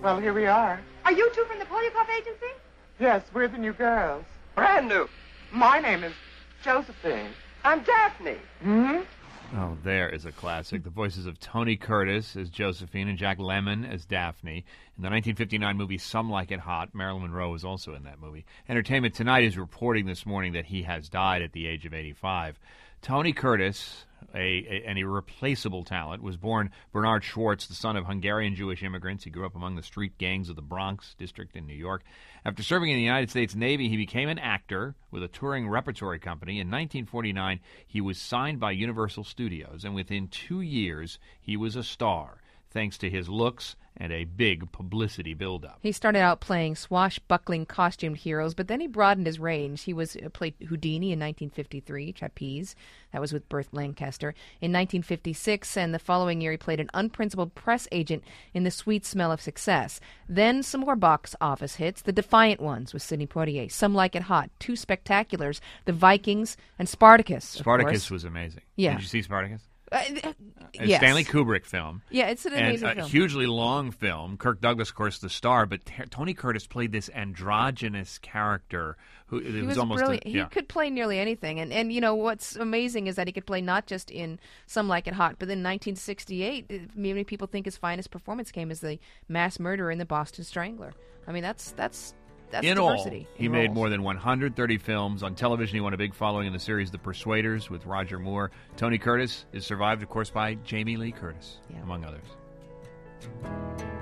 Well, here we are. Are you two from the Poliakoff Agency? Yes, we're the new girls. Brand new. My name is Josephine. I'm Daphne. Hmm? Oh, there is a classic. The voices of Tony Curtis as Josephine and Jack Lemmon as Daphne. In the 1959 movie Some Like It Hot, Marilyn Monroe was also in that movie. Entertainment Tonight is reporting this morning that he has died at the age of 85. Tony Curtis, an irreplaceable talent, was born Bernard Schwartz, the son of Hungarian Jewish immigrants. He grew up among the street gangs of the Bronx district in New York. After serving in the United States Navy, he became an actor with a touring repertory company. In 1949, he was signed by Universal Studios, and within 2 years, he was a star, thanks to his looks and a big publicity buildup. He started out playing swashbuckling costumed heroes, but then he broadened his range. He played Houdini in 1953, Trapeze. That was with Burt Lancaster. In 1956, and the following year, he played an unprincipled press agent in The Sweet Smell of Success. Then some more box office hits, The Defiant Ones with Sidney Poitier, Some Like It Hot, two spectaculars, The Vikings, and Spartacus. Spartacus was amazing. Yeah. Did you see Spartacus? A Yes. Stanley Kubrick film. Yeah, it's an amazing and a film. hugely long film. Kirk Douglas, of course, the star, but Tony Curtis played this androgynous character who He was was almost brilliant. a, He could play nearly anything. And you know, what's amazing is that he could play not just in Some Like It Hot, but in 1968, many people think his finest performance came as the mass murderer in The Boston Strangler. I mean, that's in diversity. all, he made more than 130 films. On television, he won a big following in the series The Persuaders with Roger Moore. Tony Curtis is survived, of course, by Jamie Lee Curtis, among others.